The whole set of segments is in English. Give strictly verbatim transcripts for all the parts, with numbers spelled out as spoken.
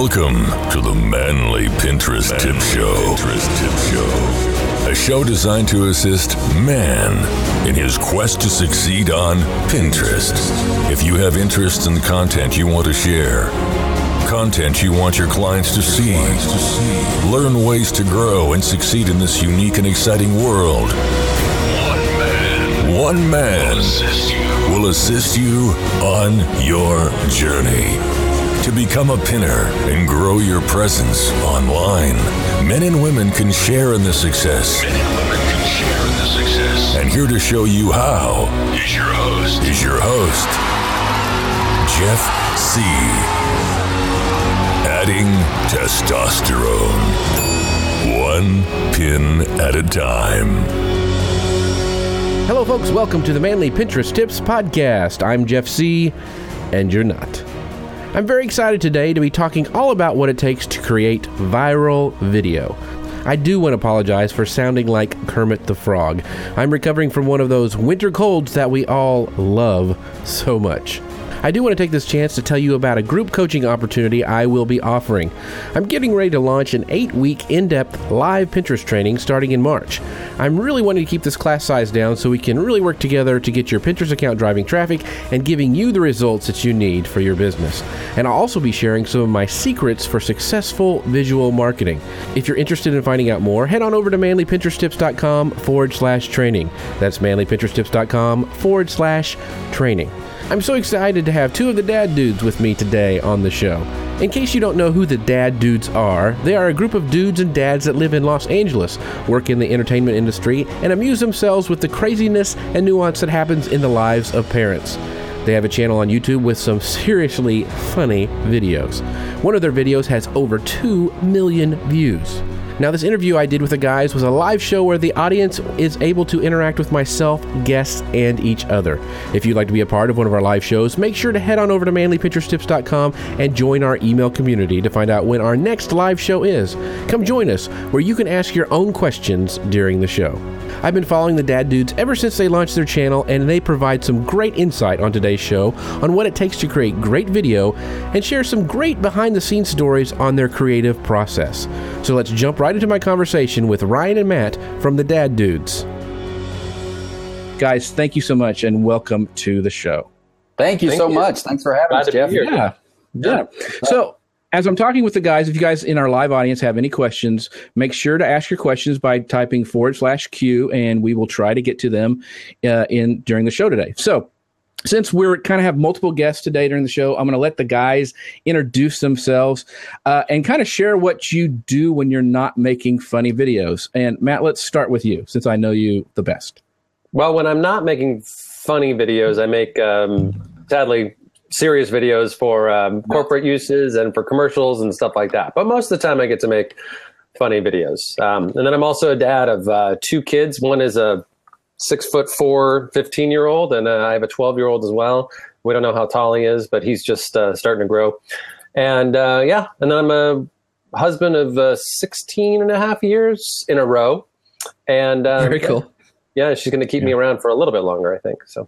Welcome to the Manly Pinterest Tip Show. Pinterest Tip Show. A show designed to assist man in his quest to succeed on Pinterest. If you have interest in the content you want to share, content you want your clients to see, learn ways to grow and succeed in this unique and exciting world, one man, one man will assist you, will assist you on your journey to become a pinner and grow your presence online. Men and women can share in the success. Men and women can share in the success. And here to show you how is your host, is your host, Jeff C. Adding testosterone, one pin at a time. Hello, folks. Welcome to the Manly Pinterest Tips Podcast. I'm Jeff C., and you're not. I'm very excited today to be talking all about what it takes to create viral video. I do want to apologize for sounding like Kermit the Frog. I'm recovering from one of those winter colds that we all love so much. I do want to take this chance to tell you about a group coaching opportunity I will be offering. I'm getting ready to launch an eight-week in-depth live Pinterest training starting in March. I'm really wanting to keep this class size down so we can really work together to get your Pinterest account driving traffic and giving you the results that you need for your business. And I'll also be sharing some of my secrets for successful visual marketing. If you're interested in finding out more, head on over to manlypinteresttips.com forward slash training. That's manlypinteresttips.com forward slash training. I'm so excited to have two of the Dad Dudes with me today on the show. In case you don't know who the Dad Dudes are, they are a group of dudes and dads that live in Los Angeles, work in the entertainment industry, and amuse themselves with the craziness and nuance that happens in the lives of parents. They have a channel on YouTube with some seriously funny videos. One of their videos has over two million views. Now, this interview I did with the guys was a live show where the audience is able to interact with myself, guests, and each other. If you'd like to be a part of one of our live shows, make sure to head on over to manly pinterest tips dot com and join our email community to find out when our next live show is. Come join us, where you can ask your own questions during the show. I've been following the Dad Dudes ever since they launched their channel, and they provide some great insight on today's show on what it takes to create great video and share some great behind-the-scenes stories on their creative process. So let's jump right into my conversation with Ryan and Matt from the Dad Dudes. Guys, thank you so much, and welcome to the show. Thank you thank so you. much. Thanks for having Glad us, to be Jeff. here. Yeah, yeah. So, as I'm talking with the guys, if you guys in our live audience have any questions, make sure to ask your questions by typing forward slash Q, and we will try to get to them uh, in during the show today. So, since we're kind of have multiple guests today during the show, I'm going to let the guys introduce themselves uh, and kind of share what you do when you're not making funny videos. And Matt, let's start with you, since I know you the best. Well, when I'm not making funny videos, I make, um, sadly, serious videos for um, corporate uses and for commercials and stuff like that. But most of the time I get to make funny videos. Um, and then I'm also a dad of uh, two kids. One is a six foot four, fifteen year old, and uh, I have a twelve year old as well. We don't know how tall he is, but he's just uh, starting to grow. And uh, yeah, and then I'm a husband of uh, sixteen and a half years in a row. And uh, Very cool. Yeah, yeah she's going to keep yeah. me around for a little bit longer, I think. So.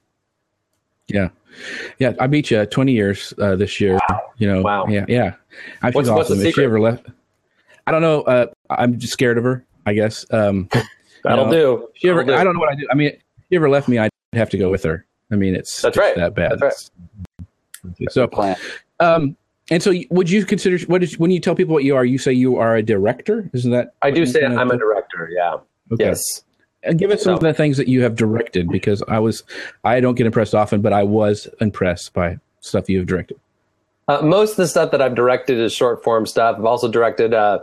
Yeah. Yeah. I beat you twenty years uh, this year. Wow. You know, wow. Yeah. Yeah. I what's, awesome. what's the secret? If she ever left, I don't know. Uh, I'm just scared of her, I guess. Um, That'll know, do. She ever, That'll do. I don't know what I do. I mean, if she ever left me, I'd have to go with her. I mean, it's, That's it's right. that bad. That's right. So, um, and so would you consider, what is, when you tell people what you are, you say you are a director? Isn't that? I do say I'm of, a director. Yeah. Okay. Yes. And give us some so, of the things that you have directed, because I was, I don't get impressed often, but I was impressed by stuff you have directed. Uh, most of the stuff that I've directed is short form stuff. I've also directed uh,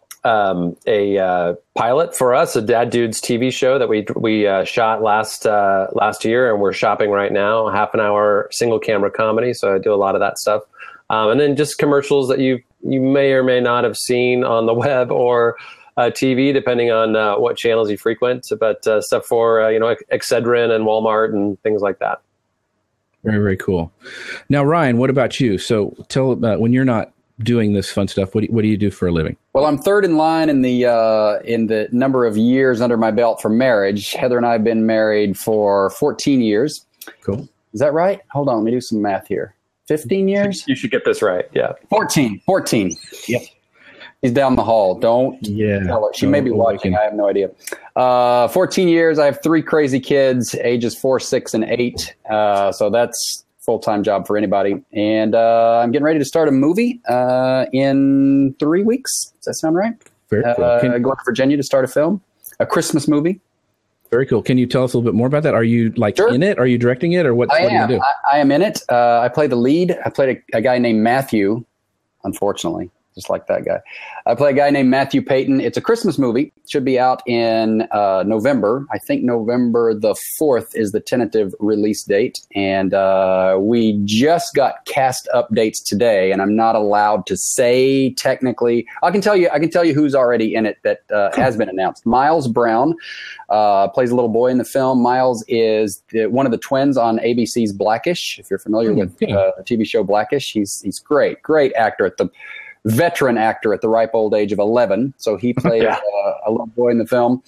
um, a uh, pilot for us, a Dad Dudes T V show that we we uh, shot last uh, last year, and we're shopping right now. A half an hour single camera comedy, so I do a lot of that stuff, um, and then just commercials that you you may or may not have seen on the web or Uh, T V, depending on uh, what channels you frequent, but uh, stuff for, uh, you know, Excedrin and Walmart and things like that. Very, very cool. Now, Ryan, what about you? So tell about when you're not doing this fun stuff, what do you, what do you do for a living? Well, I'm third in line in the uh, in the number of years under my belt for marriage. Heather and I have been married for fourteen years. Cool. Is that right? Hold on, let me do some math here. fifteen years? You should get this right. Yeah. fourteen. fourteen. Yep. He's down the hall. Don't Yeah. tell her. She Don't may be watching. I have no idea. Uh, fourteen years. I have three crazy kids, ages four, six, and eight. Uh, so that's full-time job for anybody. And uh, I'm getting ready to start a movie uh, in three weeks. Does that sound right? Very cool. Uh, Can- going to Virginia to start a film, a Christmas movie. Very cool. Can you tell us a little bit more about that? Are you like Sure. in it? Are you directing it, or what? I what am. do you do? I, I am in it. Uh, I play the lead. I played a, a guy named Matthew, unfortunately. Just like that guy. I play a guy named Matthew Payton. It's a Christmas movie. It should be out in uh, November. I think November the fourth is the tentative release date. And uh, we just got cast updates today, and I'm not allowed to say technically. I can tell you I can tell you who's already in it that uh, has been announced. Miles Brown uh, plays a little boy in the film. Miles is the, one of the twins on A B C's Blackish. If you're familiar Mm, with yeah. uh, the T V show Blackish, he's he's great. Great actor at the veteran actor at the ripe old age of eleven. So he played Yeah. uh, a little boy in the film.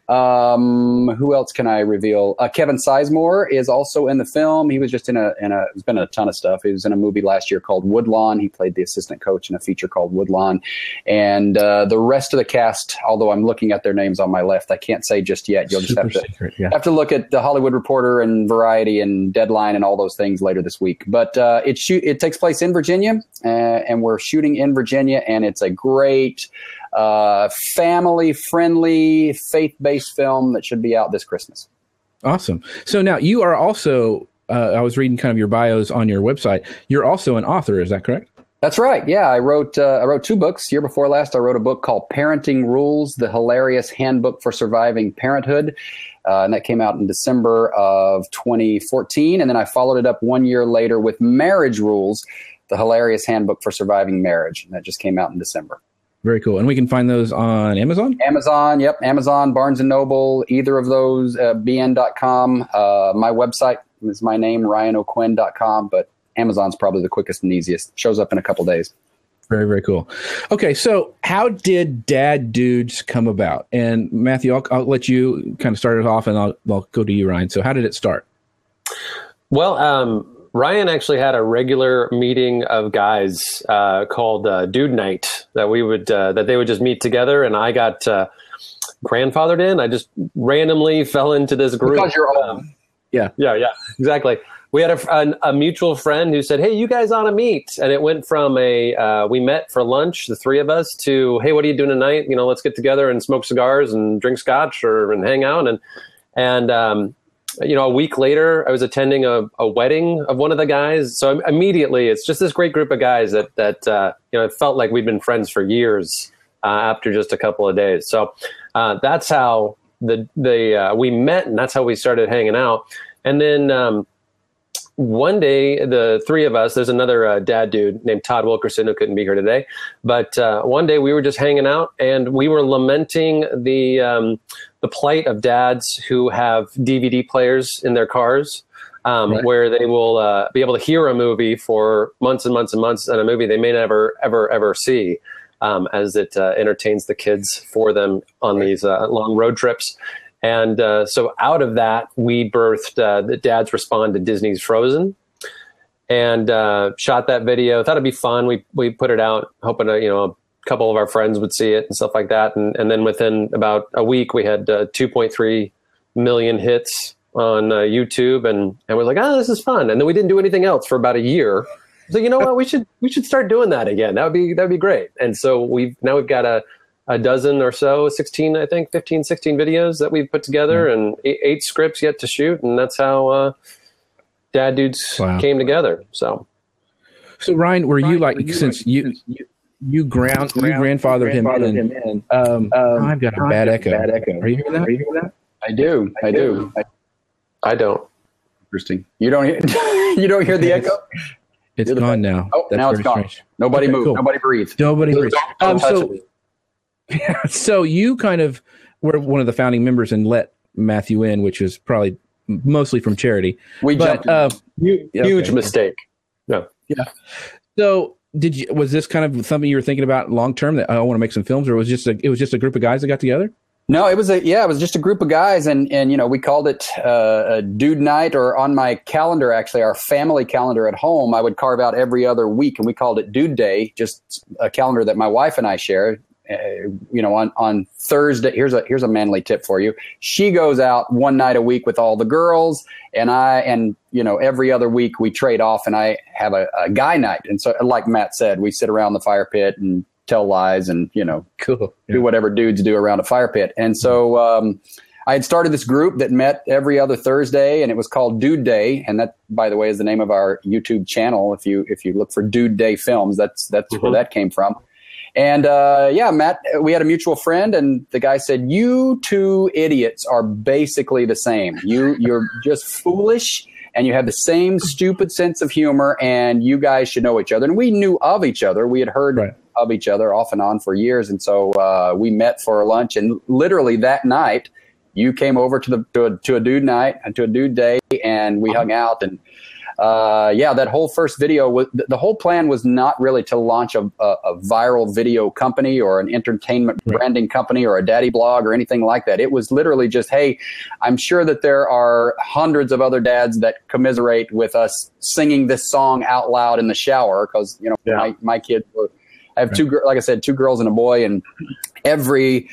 Um, who else can I reveal? Uh, Kevin Sizemore is also in the film. He was just in a, in a, he's been in a ton of stuff. He was in a movie last year called Woodlawn. He played the assistant coach in a feature called Woodlawn. And uh, the rest of the cast, although I'm looking at their names on my left, I can't say just yet. You'll just Super have to secret, yeah. have to look at the Hollywood Reporter and Variety and Deadline and all those things later this week. But uh, it shoot it takes place in Virginia, uh, and we're shooting in Virginia, and it's a great uh, family-friendly, faith-based film that should be out this Christmas. Awesome. So now you are also. Uh, I was reading kind of your bios on your website. You're also an author. Is that correct? That's right. Yeah, I wrote uh, I wrote two books. Year before last, I wrote a book called Parenting Rules: The Hilarious Handbook for Surviving Parenthood. Uh, and that came out in December of twenty fourteen. And then I followed it up one year later with Marriage Rules: The Hilarious Handbook for Surviving Marriage. And that just came out in December. Very cool. And we can find those on Amazon? Amazon, yep. Amazon, Barnes and Noble, either of those, uh, B N dot com. Uh, my website is my name, Ryan O'Quinn dot com. But Amazon's probably the quickest and easiest. Shows up in a couple days. Very, very cool. Okay, so how did Dad Dudes come about? And Matthew, I'll, I'll let you kind of start it off, and I'll, I'll go to you, Ryan. So how did it start? Well, um, Ryan actually had a regular meeting of guys uh, called uh, Dude Night that we would uh, that they would just meet together, and I got uh, grandfathered in. I just randomly fell into this group. Because you're old. Um, yeah, yeah, yeah, exactly. We had a, a, a mutual friend who said, "Hey, you guys ought to meet," and it went from a uh, we met for lunch, the three of us, to "Hey, what are you doing tonight? You know, let's get together and smoke cigars and drink scotch or and hang out." And and um, you know, a week later, I was attending a, a wedding of one of the guys. So immediately, it's just this great group of guys that that uh, you know, it felt like we'd been friends for years uh, after just a couple of days. So uh, that's how the the uh, we met, and that's how we started hanging out. And then um, one day, the three of us, there's another uh, dad dude named Todd Wilkerson who couldn't be here today. But uh, one day we were just hanging out, and we were lamenting the um, the plight of dads who have D V D players in their cars, um, right. where they will uh, be able to hear a movie for months and months and months, and a movie they may never, ever, ever see, um, as it uh, entertains the kids for them on right. these uh, long road trips. And uh, so out of that, we birthed uh, the Dads Respond to Disney's Frozen, and uh, shot that video. Thought it'd be fun. We we put it out, hoping to, you know, a couple of our friends would see it and stuff like that. And and then within about a week, we had uh, two point three million hits on uh, YouTube, and and we're like, oh, this is fun. And then we didn't do anything else for about a year. So you know what, we should we should start doing that again. That would be that would be great. And so we've now we've got a. a dozen or so, sixteen, I think, fifteen, sixteen videos that we've put together, mm-hmm. and eight, eight scripts yet to shoot. And that's how uh, Dad Dudes wow. came together. So, so Ryan, were Ryan, you like, were you since like, you, you, you, ground, you grandfathered, you grandfathered him in, him in um, um, I've got a I've bad, got echo. bad echo. Are you hearing that? Are you hearing that? I do. I, I do. do. I, I don't. Interesting. You don't hear, you don't hear the echo? It's You're gone now. Oh, That's now it's gone. Strange. Nobody okay, move. Cool. Nobody breathe. Nobody breathe. Um, so, it. So you kind of were one of the founding members and let Matthew in, which is probably mostly from charity. We but, jumped. Uh, huge okay. mistake. No. Yeah. So did you? Was this kind of something you were thinking about long term? That I want to make some films, or was it just a, it was just a group of guys that got together? No, it was a yeah, it was just a group of guys, and and you know we called it uh, a dude night, or on my calendar, actually our family calendar at home, I would carve out every other week, and we called it Dude Day, just a calendar that my wife and I share. Uh, you know, on on Thursday, here's a here's a manly tip for you. She goes out one night a week with all the girls, and I and you know every other week we trade off, and I have a, a guy night, and so like Matt said, we sit around the fire pit and tell lies and, you know, cool. yeah. do whatever dudes do around a fire pit. And so um, I had started this group that met every other Thursday, and it was called Dude Day. And that, by the way, is the name of our YouTube channel. If you if you look for Dude Day Films, that's that's mm-hmm. where that came from. And uh, yeah, Matt, we had a mutual friend, and the guy said, "You two idiots are basically the same. You you're just foolish, and you have the same stupid sense of humor, and you guys should know each other." And we knew of each other. We had heard right. of each other off and on for years. And so uh, we met for lunch, and literally that night you came over to the to a, to a dude night and to a dude day, and we hung out. And uh, yeah, that whole first video was, the whole plan was not really to launch a, a, a viral video company or an entertainment right. branding company or a daddy blog or anything like that. It was literally just, hey, I'm sure that there are hundreds of other dads that commiserate with us singing this song out loud in the shower. Cause you know, yeah. my, my kids were, I have two, like I said, two girls and a boy, and every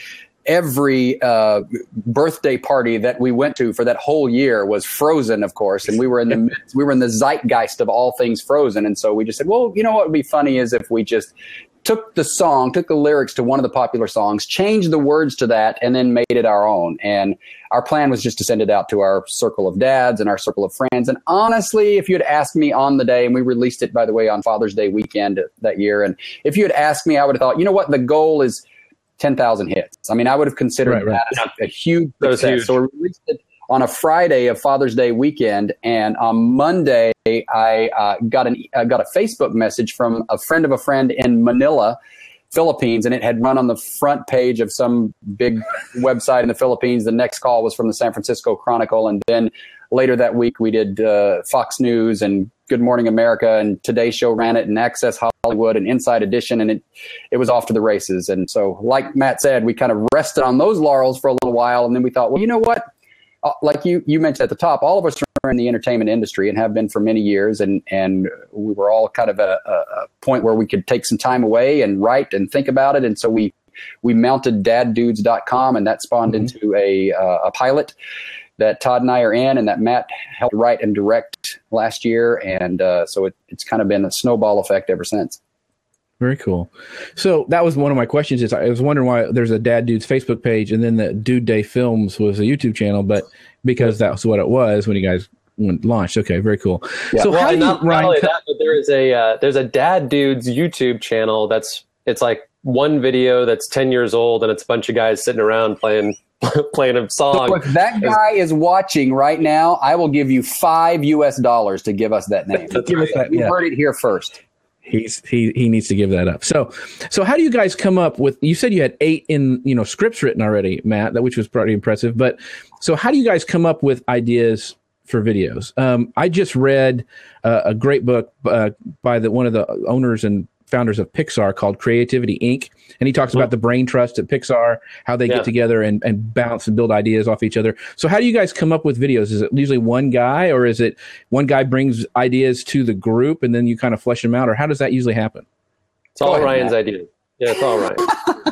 every uh, birthday party that we went to for that whole year was Frozen, of course, and we were in the we were in the zeitgeist of all things Frozen, and so we just said, well, you know what would be funny is if we just took the song, took the lyrics to one of the popular songs, changed the words to that, and then made it our own. And our plan was just to send it out to our circle of dads and our circle of friends. And honestly, if you had asked me on the day, and we released it, by the way, on Father's Day weekend that year, and if you had asked me, I would have thought, you know what, the goal is ten thousand hits. I mean, I would have considered right, right. that a, a huge success. Huge. So we released it on a Friday of Father's Day weekend, and on Monday I uh, got an I got a Facebook message from a friend of a friend in Manila, Philippines, and it had run on the front page of some big website in the Philippines. The next call was from the San Francisco Chronicle, and then later that week we did uh, Fox News and Good Morning America, and Today Show ran it, and Access Hollywood and Inside Edition, and it it was off to the races. And so, like Matt said, we kind of rested on those laurels for a little while, and then we thought, well, you know what? Uh, like you, you mentioned at the top, all of us are in the entertainment industry and have been for many years. And, and we were all kind of at a, a point where we could take some time away and write and think about it. And so we, we mounted dad dudes dot com, and that spawned mm-hmm. into a, uh, a pilot that Todd and I are in, and that Matt helped write and direct last year. And uh, so it, it's kind of been a snowball effect ever since. Very cool. So that was one of my questions. Is I was wondering why there's a Dad Dudes Facebook page, and then the Dude Day Films was a YouTube channel, but because that's what it was when you guys went launched. Okay, very cool. Yeah. So well, how do you, not, Ryan, not only that, but there is a uh, there's a Dad Dudes YouTube channel that's it's like one video that's ten years old, and it's a bunch of guys sitting around playing playing a song. So if that guy is watching right now, I will give you five U S dollars to give us that name. Give us that, you yeah. heard it here first. He's he he needs to give that up. So so how do you guys come up with? You said you had eight in you know scripts written already, Matt, that which was pretty impressive. But so how do you guys come up with ideas for videos? Um, I just read uh, a great book uh, by the one of the owners and founders of Pixar called Creativity Incorporated. And he talks mm-hmm. about the brain trust at Pixar, how they yeah. get together and, and bounce and build ideas off each other. So how do you guys come up with videos? Is it usually one guy, or is it one guy brings ideas to the group and then you kind of flesh them out? Or how does that usually happen? It's all ahead, Ryan's Matt. idea. Yeah, it's all Ryan.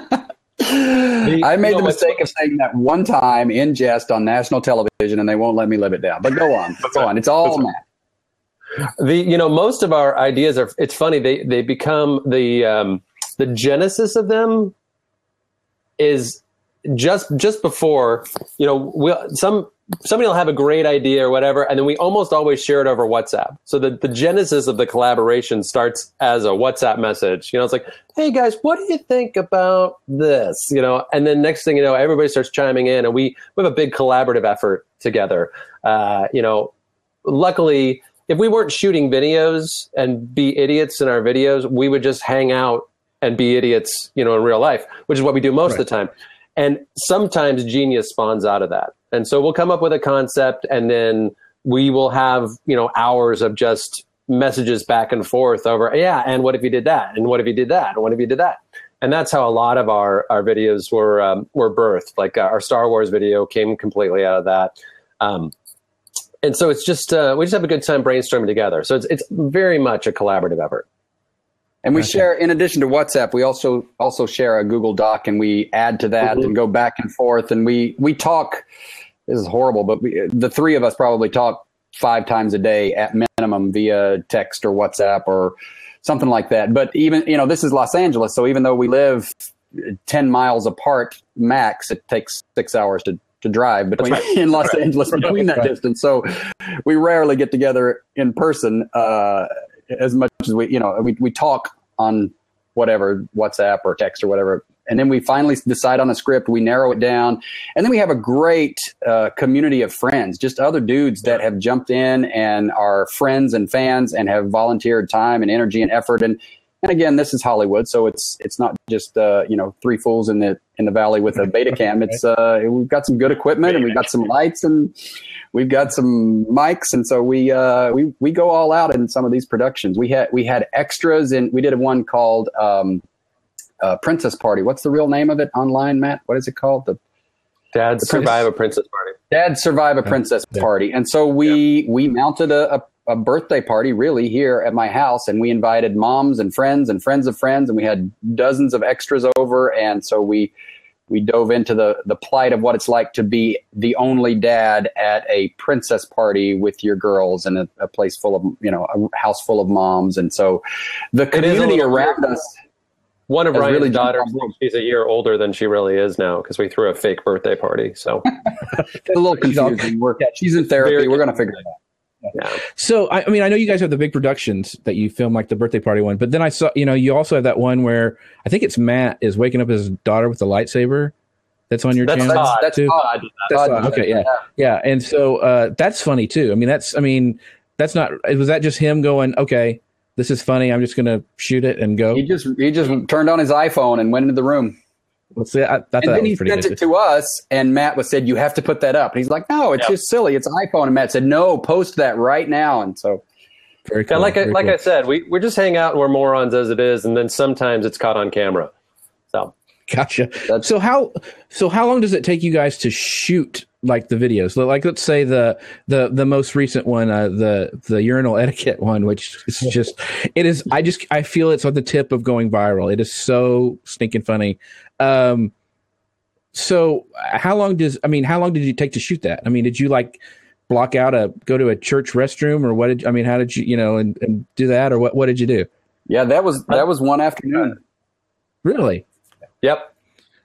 the, I made you know, the mistake of saying that one time in jest on national television, and they won't let me live it down. But go on. Go on. It's all Matt. The you know most of our ideas are it's funny they they become the um, the genesis of them is just just before you know we some somebody will have a great idea or whatever, and then we almost always share it over WhatsApp. So the the genesis of the collaboration starts as a WhatsApp message. You know, it's like, hey guys, what do you think about this? You know, and then next thing you know, everybody starts chiming in, and we we have a big collaborative effort together. Uh, you know, luckily. If we weren't shooting videos and be idiots in our videos, we would just hang out and be idiots, you know, in real life, which is what we do most right. of the time. And sometimes genius spawns out of that. And so we'll come up with a concept, and then we will have, you know, hours of just messages back and forth over, yeah, and what if you did that? And what if you did that? And what if you did that? and that's how a lot of our our videos were um, were birthed. Like uh, our Star Wars video came completely out of that. Um, and so it's just uh, we just have a good time brainstorming together. So it's it's very much a collaborative effort. And we Okay. share, in addition to WhatsApp, we also also share a Google Doc, and we add to that Mhm. and go back and forth. And we we talk. This is horrible, but we, the three of us probably talk five times a day at minimum via text or WhatsApp or something like that. But even, you know, this is Los Angeles, so even though we live ten miles apart max, it takes six hours to to drive between in Los Angeles between that Right. distance. So we rarely get together in person. Uh, as much as we, you know, we, we talk on whatever, WhatsApp or text or whatever. And then we finally decide on a script, we narrow it down. And then we have a great uh, community of friends, just other dudes that have jumped in and are friends and fans and have volunteered time and energy and effort. And, and again, this is Hollywood. So it's, it's not just, uh, you know, three fools in the, in the valley with a beta cam. It's, uh, we've got some good equipment and we've got some lights and we've got some mics, and so we uh, we we go all out in some of these productions. We had we had extras, and we did one called um, uh, Princess Party. What's the real name of it online, Matt? What is it called? The Dad The survive Princess- a princess party. Dad Survive a Princess yeah. Party. And so we we mounted a, a, a birthday party really here at my house, and we invited moms and friends and friends of friends, and we had dozens of extras over, and so we. We dove into the, the plight of what it's like to be the only dad at a princess party with your girls in a, a place full of, you know, a house full of moms. And so the is a community little around weird. us. One of has Ryan's really jumped daughters, on board. she's a year older than she really is now because we threw a fake birthday party. So It's a little She's all- confusing. We're, she's in therapy. Very We're going to figure it out. yeah. So, I, I mean, I know you guys have the big productions that you film, like the birthday party one, but then I saw, you know, you also have that one where I think it's Matt is waking up his daughter with a lightsaber. That's on your That's channel Todd. That's too. Todd. That's Todd. Todd. Okay, yeah, yeah. And so uh, that's funny too. I mean, that's, I mean, that's not. Was that just him going, okay, this is funny. I'm just gonna shoot it and go. He just he just turned on his iPhone and went into the room. Let's see. I, I thought And that then was he pretty sent good. it to us, and Matt was said, "You have to put that up." And he's like, "No, it's Yep. just silly. It's iPhone." And Matt said, "No, post that right now." And so Very cool. Yeah, like I, very like cool. I said, we we just hang out and we're morons as it is, and then sometimes it's caught on camera. So Gotcha. That's- So how so how long does it take you guys to shoot like the videos? Like let's say the the the most recent one, uh, the the urinal etiquette one, which is just it is. I just I feel it's on the tip of going viral. It is so stinking funny. Um, so how long does I mean how long did you take to shoot that? I mean, did you like block out a go to a church restroom or what did I mean? How did you you know and, and do that or what what did you do? yeah, that was that was one afternoon. Really? yep.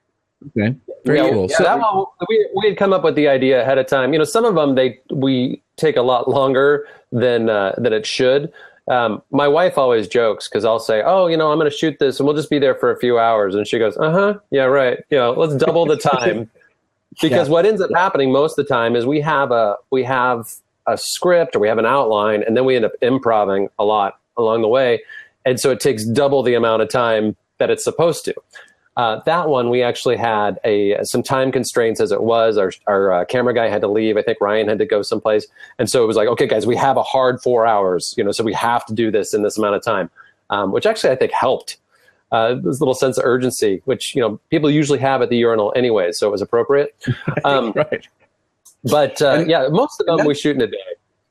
Okay. Very Yeah, cool. yeah, So- that one, we we had come up with the idea ahead of time. You know, some of them they we take a lot longer than uh, than it should. Um, my wife always jokes because I'll say, "Oh, you know, I'm going to shoot this, and we'll just be there for a few hours," and she goes, "Uh huh, yeah, right. You know, let's double the time." Because Yeah. what ends up happening most of the time is we have a we have a script or we have an outline, and then we end up improvising a lot along the way, and so it takes double the amount of time that it's supposed to. Uh, that one, we actually had a some time constraints as it was. Our, our uh, camera guy had to leave. I think Ryan had to go someplace. And so it was like, okay, guys, we have a hard four hours, you know, so we have to do this in this amount of time, um, which actually I think helped. Uh, this little sense of urgency, which, you know, people usually have at the urinal anyway, so it was appropriate. Um, right. but uh, And- yeah, most of them and we shoot in a day.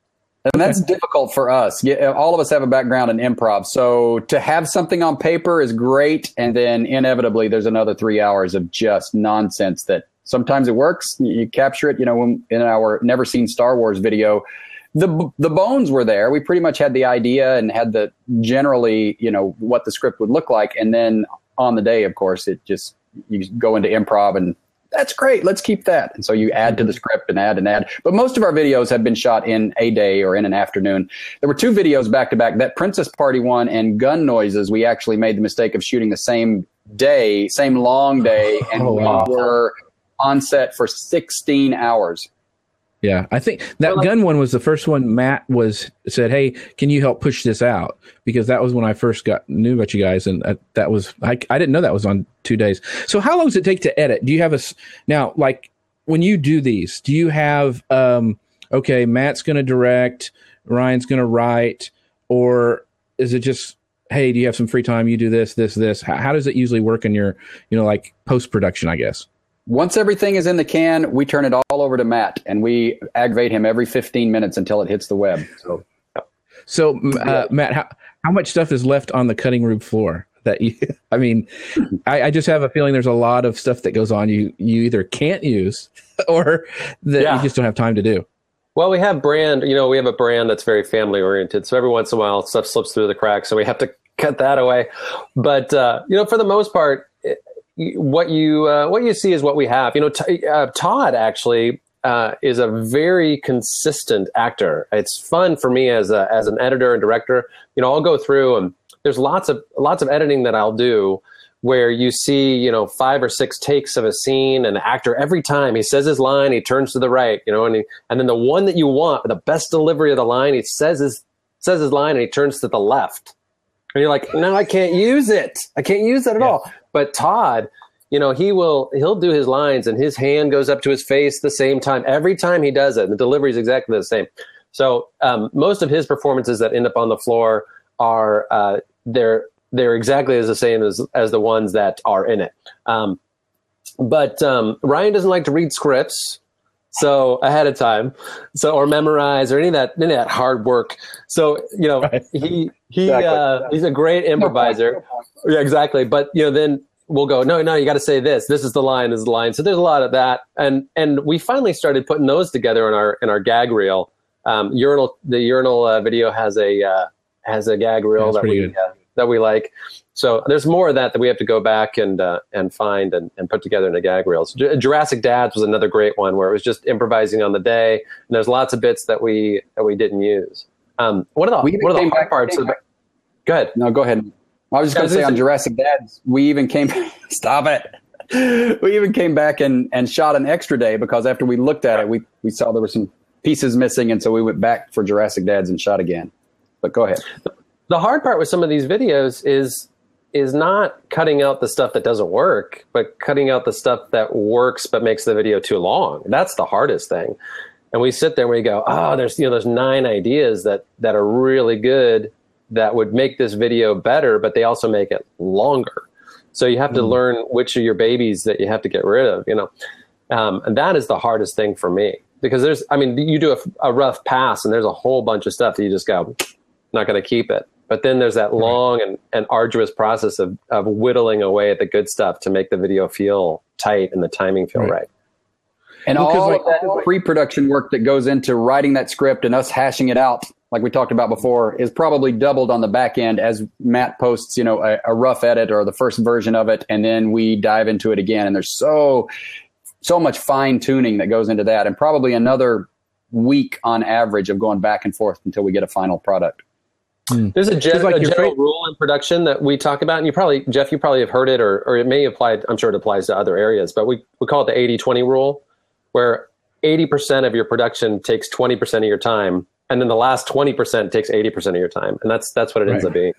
And that's difficult for us. Yeah, all of us have a background in improv. So to have something on paper is great. And then inevitably there's another three hours of just nonsense that sometimes it works. You capture it, you know, when, in our Never Seen Star Wars video, the the bones were there. We pretty much had the idea and had the generally, you know, what the script would look like. And then on the day, of course, it just, you go into improv and that's great. Let's keep that. And so you add to the script and add and add. But most of our videos have been shot in a day or in an afternoon. There were two videos back to back. That Princess Party one and Gun Noises, we actually made the mistake of shooting the same day, same long day, and Oh, wow. we were on set for sixteen hours. Yeah, I think that Well, like- gun one was the first one. Matt was said, "Hey, can you help push this out?" Because that was when I first got knew about you guys, and uh, that was I, I didn't know that was on two days. So how long does it take to edit? Do you have a s- now like when you do these? Do you have um okay, Matt's going to direct, Ryan's going to write, or is it just hey, do you have some free time? You do this, this, this. How, how does it usually work in your, you know, like post-production, I guess? Once everything is in the can, we turn it all over to Matt, and we aggravate him every fifteen minutes until it hits the web. So, so uh, Matt, how, how much stuff is left on the cutting room floor? That you, I mean, I, I just have a feeling there's a lot of stuff that goes on you you either can't use or that yeah. you just don't have time to do. Well, we have brand, you know, we have a brand that's very family oriented. So every once in a while, stuff slips through the cracks, so we have to cut that away. But uh, you know, for the most part, it, what you uh, what you see is what we have. You know, t- uh, Todd actually uh, is a very consistent actor. It's fun for me as a as an editor and director. You know, I'll go through and there's lots of lots of editing that I'll do where you see, you know, five or six takes of a scene, and the actor every time he says his line, he turns to the right, you know, and he, and then the one that you want, the best delivery of the line, he says his says his line and he turns to the left, and you're like, no, I can't use it, I can't use that at yeah. all. But Todd, you know, he will he'll do his lines, and his hand goes up to his face the same time every time he does it. And the delivery is exactly the same. So um, most of his performances that end up on the floor are uh, they're they're exactly as the same as as the ones that are in it. Um, but um, Ryan doesn't like to read scripts, so ahead of time, so or memorize or any of that any of that hard work. So you know right. he he exactly. uh, he's a great improviser. No point, no point. Yeah, exactly. But you know then we'll go no no you got to say this. This is the line. This is the line. So there's a lot of that, and and we finally started putting those together in our in our gag reel. Um, urinal the urinal uh, video has a uh, has a gag reel that we. Uh, that we like. So there's more of that that we have to go back and uh, and find and, and put together in a gag reels. J- Jurassic Dads was another great one where it was just improvising on the day, and there's lots of bits that we that we didn't use. Um, what are the we what are the hard back, parts? Of the, go ahead. No, go ahead. I was just going to say on Jurassic Dads, we even came. Stop it. We even came back and, and shot an extra day because after we looked at it, we we saw there were some pieces missing, and so we went back for Jurassic Dads and shot again. But go ahead. The hard part with some of these videos is is not cutting out the stuff that doesn't work, but cutting out the stuff that works but makes the video too long. That's the hardest thing. And we sit there and we go, oh, there's you know there's nine ideas that that are really good that would make this video better, but they also make it longer. So you have to mm. learn which of your babies that you have to get rid of, you know. Um, and that is the hardest thing for me because there's, I mean, you do a, a rough pass and there's a whole bunch of stuff that you just go, not going to keep it. But then there's that long and, and arduous process of, of whittling away at the good stuff to make the video feel tight and the timing feel right. right. And well, all like, of that pre-production work that goes into writing that script and us hashing it out, like we talked about before, is probably doubled on the back end as Matt posts, you know, a, a rough edit or the first version of it, and then we dive into it again. And there's so so much fine tuning that goes into that, and probably another week on average of going back and forth until we get a final product. There's a, gen- like a general fa- rule in production that we talk about, and you probably, Jeff, you probably have heard it, or or it may apply, I'm sure it applies to other areas, but we, we call it the eighty twenty rule, where eighty percent of your production takes twenty percent of your time, and then the last twenty percent takes eighty percent of your time, and that's that's what it right. ends up being.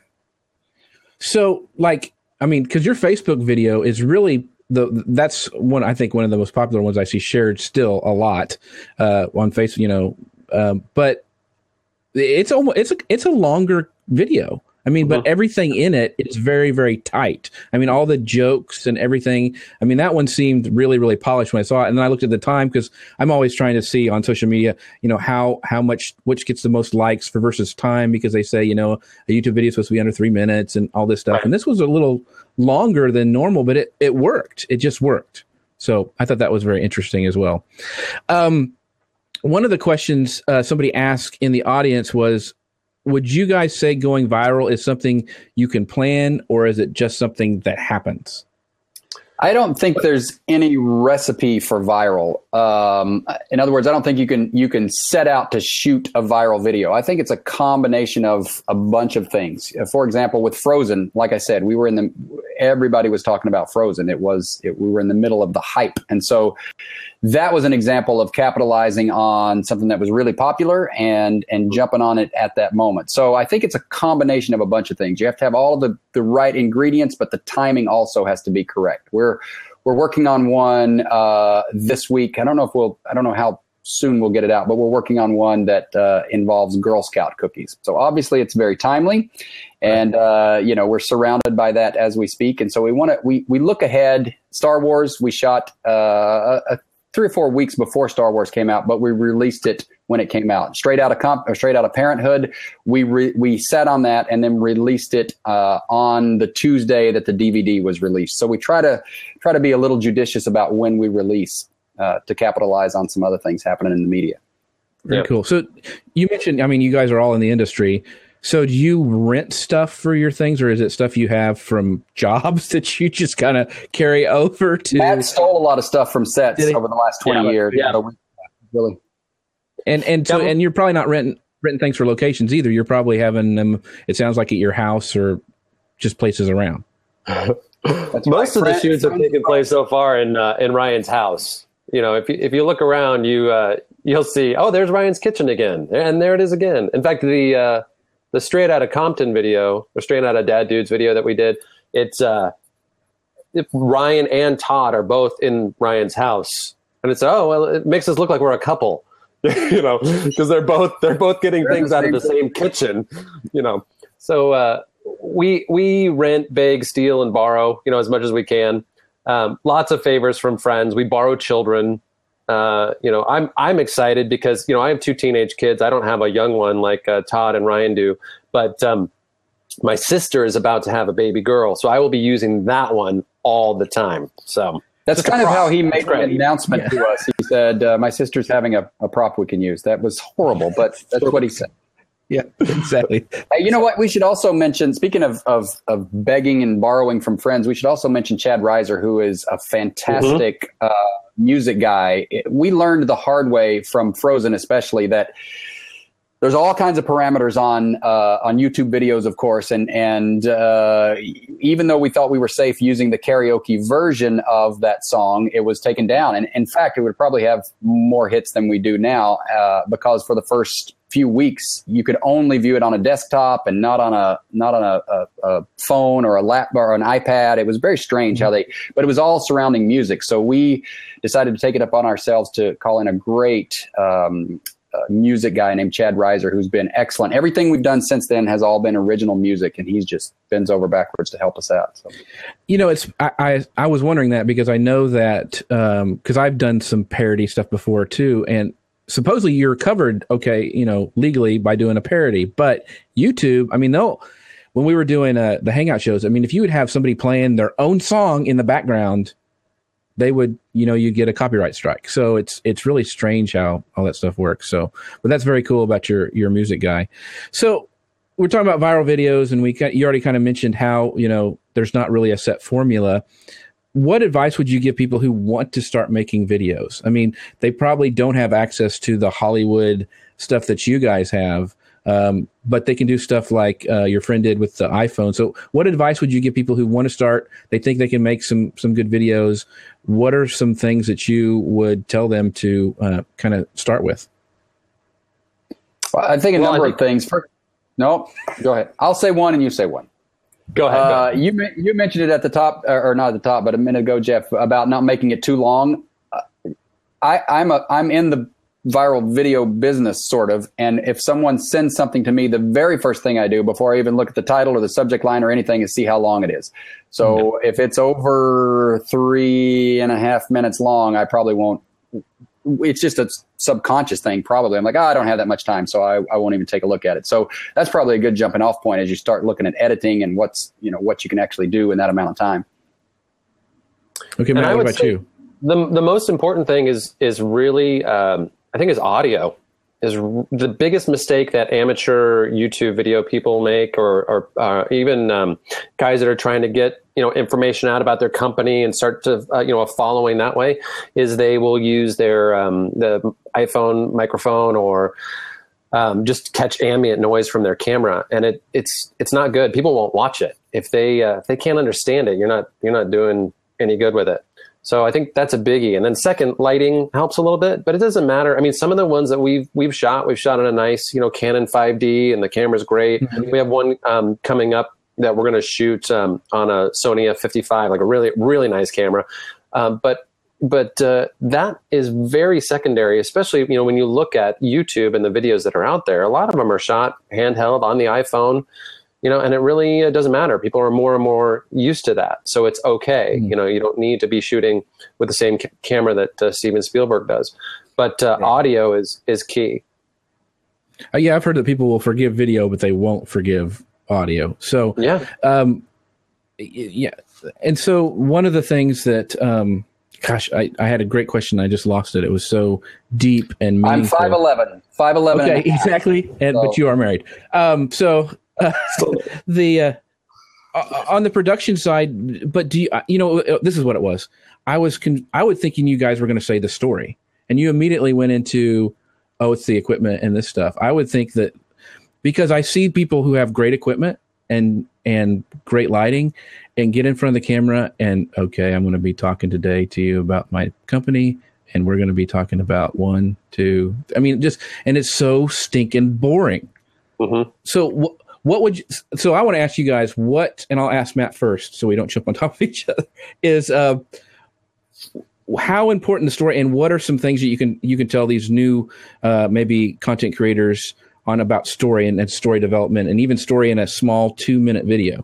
So, like, I mean, because your Facebook video is really, the that's one, I think, one of the most popular ones I see shared still a lot uh, on Facebook, you know, um, but It's almost it's a it's a longer video. I mean, mm-hmm. but everything in it is very, very tight. I mean, all the jokes and everything. I mean, that one seemed really, really polished when I saw it. And then I looked at the time because I'm always trying to see on social media, you know, how how much which gets the most likes for versus time, because they say, you know, a YouTube video is supposed to be under three minutes and all this stuff. Right. And this was a little longer than normal, but it it worked. It just worked. So I thought that was very interesting as well. Um, One of the questions uh, somebody asked in the audience was, would you guys say going viral is something you can plan, or is it just something that happens? I don't think there's any recipe for viral. Um, in other words, I don't think you can you can set out to shoot a viral video. I think it's a combination of a bunch of things. For example, with Frozen, like I said, we were in the everybody was talking about Frozen. It was it, we were in the middle of the hype, and so that was an example of capitalizing on something that was really popular and and jumping on it at that moment. So I think it's a combination of a bunch of things. You have to have all the, the right ingredients, but the timing also has to be correct. We're we're working on one uh, this week. I don't know if we'll I don't know how soon we'll get it out. But we're working on one that uh, involves Girl Scout cookies. So obviously it's very timely, and uh, you know, we're surrounded by that as we speak. And so we want to we we look ahead. Star Wars we shot uh, a, three or four weeks before Star Wars came out, but we released it when it came out. Straight out of comp, or straight out of Parenthood, we re, we sat on that and then released it uh, on the Tuesday that the D V D was released. So we try to try to be a little judicious about when we release uh, to capitalize on some other things happening in the media. Very yeah. cool. So you mentioned, I mean, you guys are all in the industry. So do you rent stuff for your things, or is it stuff you have from jobs that you just kind of carry over to? Matt stole a lot of stuff from sets over the last twenty yeah, years. Yeah, so we, really. And and so, and you're probably not renting renting things for locations either. You're probably having them. It sounds like at your house or just places around. That's Most right. of the Friend, shoots have taken place so far in uh, in Ryan's house. You know, if you, if you look around, you uh, you'll see. Oh, there's Ryan's kitchen again, and there it is again. In fact, the uh, the Straight Outta Compton video, or Straight Outta Dad Dudes video that we did, it's uh, if Ryan and Todd are both in Ryan's house, and it's oh well, it makes us look like we're a couple, you know, because they're both they're both getting they're things out of the same kitchen, you know. So uh, we we rent, beg, steal, and borrow, you know, as much as we can. Um, lots of favors from friends. We borrow children. Uh, you know, I'm I'm excited because, you know, I have two teenage kids. I don't have a young one like uh, Todd and Ryan do, but um, my sister is about to have a baby girl, so I will be using that one all the time. So that's kind of how he made the announcement yeah. to us. He said, uh, "My sister's having a, a prop we can use." That was horrible, but that's what he said. Yeah, exactly. Hey, you know what? We should also mention, speaking of, of, of begging and borrowing from friends, we should also mention Chad Reiser, who is a fantastic mm-hmm. uh, music guy. We learned the hard way from Frozen, especially, that there's all kinds of parameters on uh, on YouTube videos, of course, and and uh, even though we thought we were safe using the karaoke version of that song, it was taken down. And in fact, it would probably have more hits than we do now uh, because for the first few weeks you could only view it on a desktop and not on a not on a, a, a phone or a lap or an iPad. It was very strange mm-hmm. how they, but it was all surrounding music. So we decided to take it up on ourselves to call in a great um, uh, music guy named Chad Reiser, who's been excellent. Everything we've done since then has all been original music, and he's just bends over backwards to help us out. So. You know, it's I, I I was wondering that because I know that because um, I've done some parody stuff before too, and supposedly you're covered, okay, you know, legally by doing a parody, but YouTube, I mean, they'll, when we were doing uh, the Hangout shows, I mean, if you would have somebody playing their own song in the background, they would, you know, you get a copyright strike. So it's, it's really strange how all that stuff works. So, but that's very cool about your, your music guy. So we're talking about viral videos, and we, you already kind of mentioned how, you know, there's not really a set formula. What advice would you give people who want to start making videos? I mean, they probably don't have access to the Hollywood stuff that you guys have, um, but they can do stuff like uh, your friend did with the iPhone. So what advice would you give people who want to start? They think they can make some some good videos. What are some things that you would tell them to uh, kind of start with? Well, I think a well, number think- of things. For, no, go ahead. I'll say one and you say one. Go ahead. Go uh, ahead. you you mentioned it at the top, or not at the top, but a minute ago, Jeff, about not making it too long. Uh, I, I'm a I'm in the viral video business, sort of, and if someone sends something to me, the very first thing I do before I even look at the title or the subject line or anything is see how long it is. So mm-hmm. if it's over three and a half minutes long, I probably won't. It's just a subconscious thing, probably. I'm like, oh, I don't have that much time, so I, I won't even take a look at it. So that's probably a good jumping off point as you start looking at editing and what's, you know, what you can actually do in that amount of time. Okay, Matt, what about you? The the most important thing is is really, um, I think, is audio. Is r- the biggest mistake that amateur YouTube video people make, or or uh, even um, guys that are trying to get, you know, information out about their company and start to, uh, you know, a following that way, is they will use their um, the iPhone microphone or um, just catch ambient noise from their camera, and it it's it's not good. People won't watch it if they uh, if they can't understand it. You're not you're not doing any good with it. So I think that's a biggie. And then second, lighting helps a little bit, but it doesn't matter. I mean, some of the ones that we've we've shot, we've shot on a nice, you know, Canon five D, and the camera's great. Mm-hmm. We have one um, coming up that we're going to shoot um, on a Sony F fifty-five, like a really, really nice camera. Um, but but uh, that is very secondary, especially, you know, when you look at YouTube and the videos that are out there, a lot of them are shot handheld on the iPhone, you know, and it really uh, doesn't matter. People are more and more used to that. So it's okay. Mm. You know, you don't need to be shooting with the same ca- camera that uh, Steven Spielberg does. But uh, yeah. audio is, is key. Uh, yeah, I've heard that people will forgive video, but they won't forgive audio. So, yeah. Um, yeah. And so one of the things that, um, gosh, I, I had a great question. I just lost it. It was so deep and meaningful. I'm five eleven. five eleven. Okay, exactly. And, so. But you are married. Um, so uh, the uh, on the production side, but do you, you know, this is what it was. I was con- I was thinking you guys were going to say the story, and you immediately went into, oh, it's the equipment and this stuff. I would think that because I see people who have great equipment and and great lighting and get in front of the camera and, okay, I'm going to be talking today to you about my company, and we're going to be talking about one, two, I mean, just, and it's so stinking boring. Mm-hmm. So wh- what would you, so I want to ask you guys what, and I'll ask Matt first so we don't jump on top of each other, is uh, how important the story, and what are some things that you can, you can tell these new uh, maybe content creators on about story and, and story development, and even story in a small two minute video?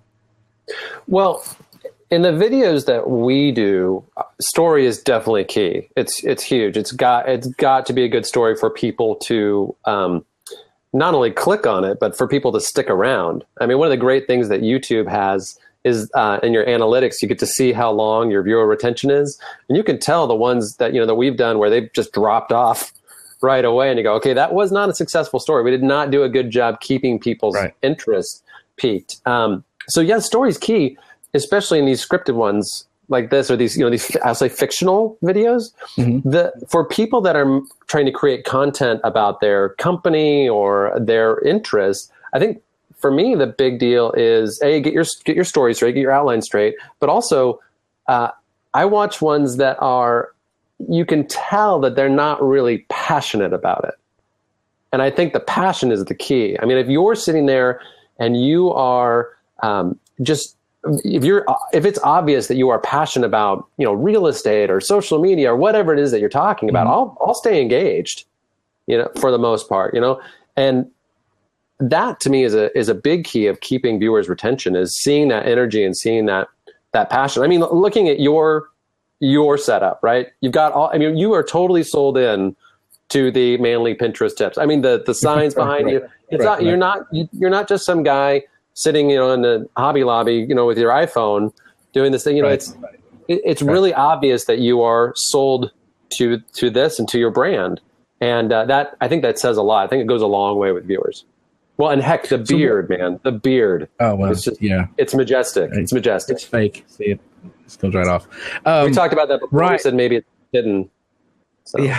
Well, in the videos that we do, story is definitely key. It's it's huge. It's got it's got to be a good story for people to um, not only click on it, but for people to stick around. I mean, one of the great things that YouTube has is uh, in your analytics, you get to see how long your viewer retention is, and you can tell the ones that you know that we've done where they've just dropped off right away, and you go, okay, that was not a successful story. We did not do a good job keeping people's right. interest peaked. Um, So yeah, story's key, especially in these scripted ones like this, or these, you know, these, I'll say fictional videos. Mm-hmm. The, for people that are trying to create content about their company or their interests, I think for me, the big deal is A, get your, get your story straight, get your outline straight, but also uh, I watch ones that are, you can tell that they're not really passionate about it. And I think the passion is the key. I mean, if you're sitting there and you are, Um, just if you're if it's obvious that you are passionate about, you know, real estate or social media or whatever it is that you're talking about, mm-hmm. I'll I'll stay engaged, you know, for the most part, you know, and that to me is a is a big key of keeping viewers' retention, is seeing that energy and seeing that that passion. I mean, looking at your your setup, right? You've got all. I mean, you are totally sold in to the manly Pinterest tips. I mean, the the signs behind right. you. It's right, not right. you're not you're not just some guy sitting, you know, in the Hobby Lobby, you know, with your iPhone doing this thing. You know, right. it's it, it's right. really obvious that you are sold to to this and to your brand, and uh, that I think that says a lot. I think it goes a long way with viewers. Well, and heck, the beard, so, man, the beard. Oh well, it's just, yeah, it's majestic. It's majestic. It's fake. See, it just comes right off. Um, we talked about that before. Right. We said maybe it didn't. So. Yeah.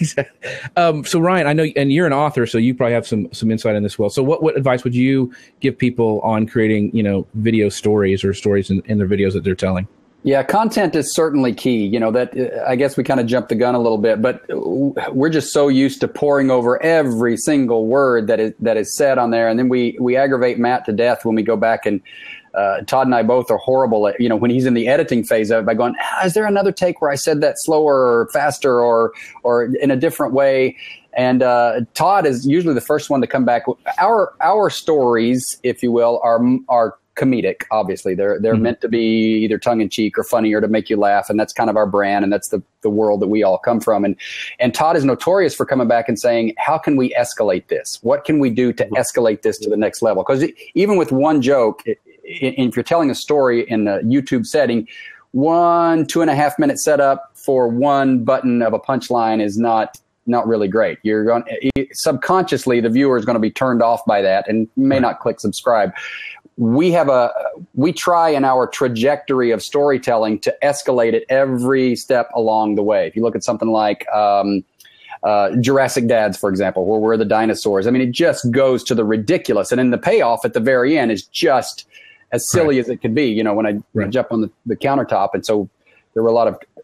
um, so Ryan, I know, and you're an author, so you probably have some some insight in this as well. So what, what advice would you give people on creating, you know, video stories or stories in, in their videos that they're telling? Yeah, content is certainly key. You know, that uh, I guess we kind of jumped the gun a little bit, but we're just so used to poring over every single word that is that is said on there, and then we we aggravate Matt to death when we go back and. Uh, Todd and I both are horrible at, you know, when he's in the editing phase of it, by going, ah, is there another take where I said that slower or faster or or in a different way? And uh, Todd is usually the first one to come back. Our our stories, if you will, are are comedic. Obviously, they're they're mm-hmm. meant to be either tongue in cheek or funny or to make you laugh, and that's kind of our brand, and that's the the world that we all come from. And and Todd is notorious for coming back and saying, how can we escalate this? What can we do to escalate this to the next level? Because even with one joke. It, if you're telling a story in a YouTube setting, one two and a half minute setup for one button of a punchline is not not really great. You're going subconsciously, the viewer is going to be turned off by that and may not click subscribe. We have a we try in our trajectory of storytelling to escalate it every step along the way. If you look at something like um, uh, Jurassic Dads, for example, where we're the dinosaurs, I mean, it just goes to the ridiculous, and then the payoff at the very end is just as silly right. as it could be, you know, when I right. jump on the, the countertop. And so there were a lot of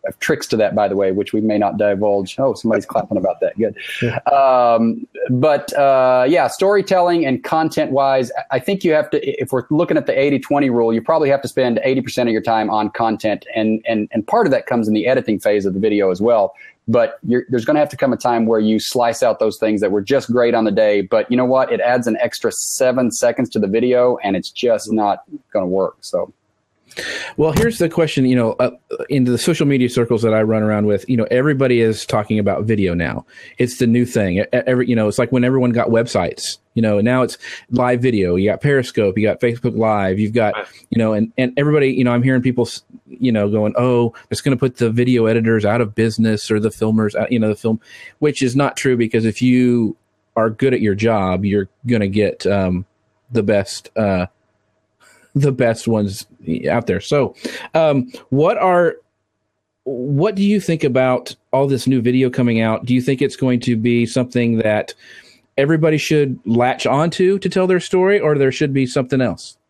have tricks to that, by the way, which we may not divulge. Oh, somebody's clapping about that. Good. Um, but uh, yeah, storytelling and content wise, I think you have to, if we're looking at the eighty twenty rule, you probably have to spend eighty percent of your time on content. And, and, and part of that comes in the editing phase of the video as well. But you're, there's going to have to come a time where you slice out those things that were just great on the day. But you know what? It adds an extra seven seconds to the video, and it's just not going to work. So. Well, here's the question, you know, uh, into the social media circles that I run around with, you know, everybody is talking about video now. It's the new thing. Every, you know, it's like when everyone got websites, you know, now it's live video. You got Periscope, you got Facebook Live, you've got, you know, and, and everybody, you know, I'm hearing people, you know, going, oh, it's going to put the video editors out of business or the filmers, out, you know, the film, which is not true, because if you are good at your job, you're going to get um, the best, uh, the best ones out there. So, um, what are, what do you think about all this new video coming out? Do you think it's going to be something that everybody should latch onto to tell their story, or there should be something else?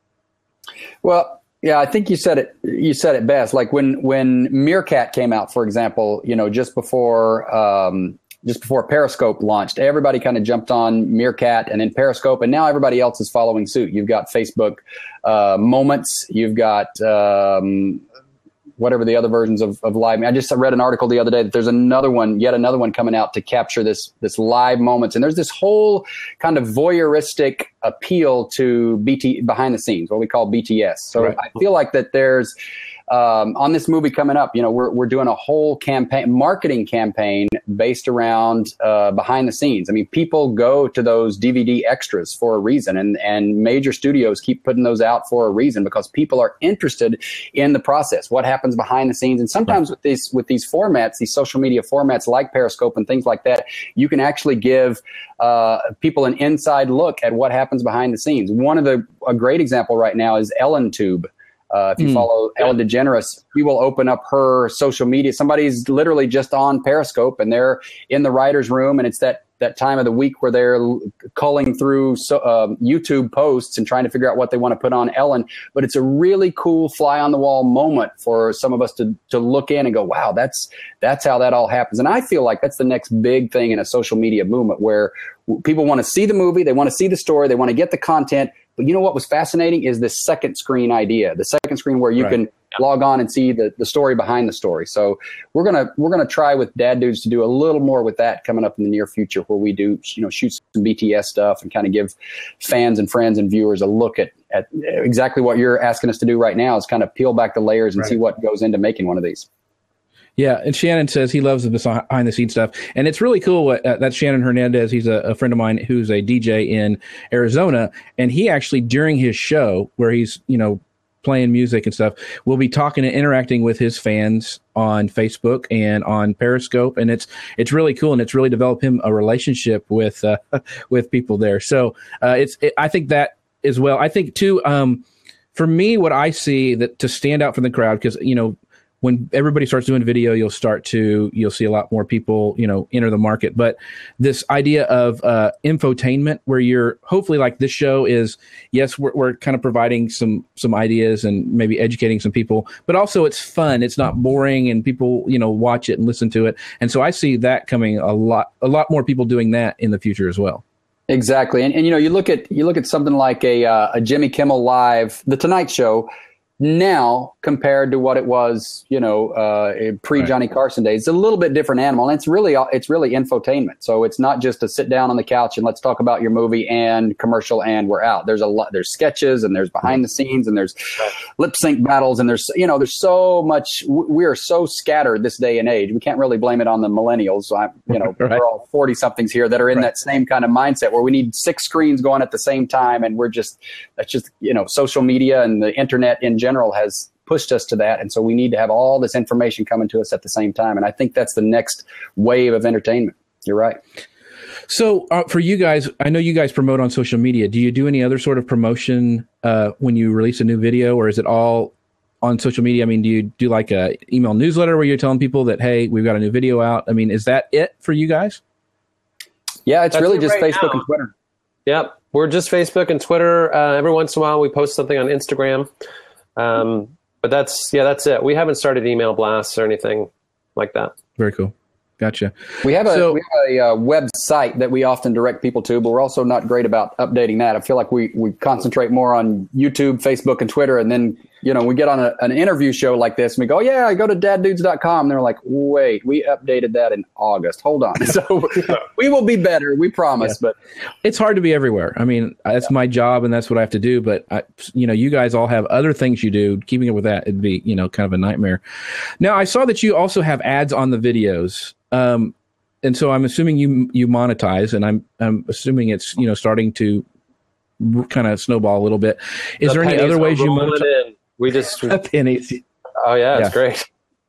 Well, yeah, I think you said it, you said it best. Like when, when Meerkat came out, for example, you know, just before, um, just before Periscope launched, everybody kind of jumped on Meerkat and then Periscope, and now everybody else is following suit. You've got Facebook uh, Moments, you've got um, whatever the other versions of, of live. I just read an article the other day that there's another one, yet another one coming out to capture this this live moments, and there's this whole kind of voyeuristic appeal to B T behind the scenes, what we call B T S. So right. I feel like that there's. Um, on this movie coming up, you know, we're we're doing a whole campaign, marketing campaign based around uh, behind the scenes. I mean, people go to those D V D extras for a reason, and and major studios keep putting those out for a reason, because people are interested in the process, what happens behind the scenes. And sometimes with these with these formats, these social media formats like Periscope and things like that, you can actually give uh, people an inside look at what happens behind the scenes. One of the a great example right now is Ellen Tube. Uh, if you mm. follow Ellen DeGeneres, she will open up her social media. Somebody's literally just on Periscope, and they're in the writer's room, and it's that, that time of the week where they're culling through so, uh, YouTube posts and trying to figure out what they want to put on Ellen. But it's a really cool fly-on-the-wall moment for some of us to to look in and go, wow, that's that's how that all happens. And I feel like that's the next big thing in a social media movement, where people want to see the movie, they want to see the story, they want to get the content. But you know what was fascinating is this second screen idea, the second screen where you right. can yeah. log on and see the, the story behind the story. So we're gonna we're gonna try with Dad Dudes to do a little more with that coming up in the near future, where we do you know shoot some B T S stuff and kind of give fans and friends and viewers a look at at exactly what you're asking us to do right now, is kind of peel back the layers and right. see what goes into making one of these. Yeah, and Shannon says he loves the behind-the-scenes stuff, and it's really cool. Uh, that's Shannon Hernandez. He's a, a friend of mine who's a D J in Arizona, and he actually, during his show, where he's you know playing music and stuff, will be talking and interacting with his fans on Facebook and on Periscope, and it's it's really cool, and it's really developed him a relationship with uh, with people there. So uh, it's it, I think that as well. I think too, um, for me, what I see that to stand out from the crowd, because you know. When everybody starts doing video, you'll start to, you'll see a lot more people, you know, enter the market. But this idea of uh, infotainment, where you're hopefully like this show is, yes, we're, we're kind of providing some, some ideas and maybe educating some people, but also it's fun. It's not boring, and people, you know, watch it and listen to it. And so I see that coming a lot, a lot more people doing that in the future as well. Exactly. And, and you know, you look at, you look at something like a, uh, a Jimmy Kimmel Live, The Tonight Show, now compared to what it was, you know, uh, pre Johnny Carson days, it's a little bit different animal. And it's really, it's really infotainment. So it's not just to sit down on the couch and let's talk about your movie and commercial and we're out. There's a lot, there's sketches and there's behind the scenes and there's lip sync battles and there's, you know, there's so much. We are so scattered this day and age. We can't really blame it on the millennials. So I'm, you know, right. We're all forty somethings here that are in right. that same kind of mindset where we need six screens going at the same time. And we're just, that's just, you know, social media and the internet in general general has pushed us to that. And so we need to have all this information coming to us at the same time. And I think that's the next wave of entertainment. You're right. So uh, for you guys, I know you guys promote on social media. Do you do any other sort of promotion uh, when you release a new video, or is it all on social media? I mean, do you do like a email newsletter where you're telling people that, hey, we've got a new video out? I mean, is that it for you guys? Yeah, it's That's really it just right Facebook now. and Twitter. Yep. We're just Facebook and Twitter. Uh, every once in a while we post something on Instagram. Um, but that's, yeah, that's it. We haven't started email blasts or anything like that. Very cool. Gotcha. We have a So- we have a uh, website that we often direct people to, but we're also not great about updating that. I feel like we, we concentrate more on YouTube, Facebook, and Twitter, and then you know we get on a, an interview show like this, and we go, "Yeah, I go to dad dudes dot com." And they're like, "Wait, we updated that in August. Hold on." So we will be better, we promise. Yeah. But It's hard to be everywhere. I mean, that's my job and that's what I have to do. But, I, you know, you guys all have other things you do. Keeping up with that, it'd be, you know, kind of a nightmare. Now, I saw that you also have ads on the videos. Um, and so I'm assuming you you monetize, and I'm I'm assuming it's, you know, starting to kind of snowball a little bit. Is The there any pennies other are ways you rolling monetize? in. We just, Pennies. oh yeah, it's Yeah. great.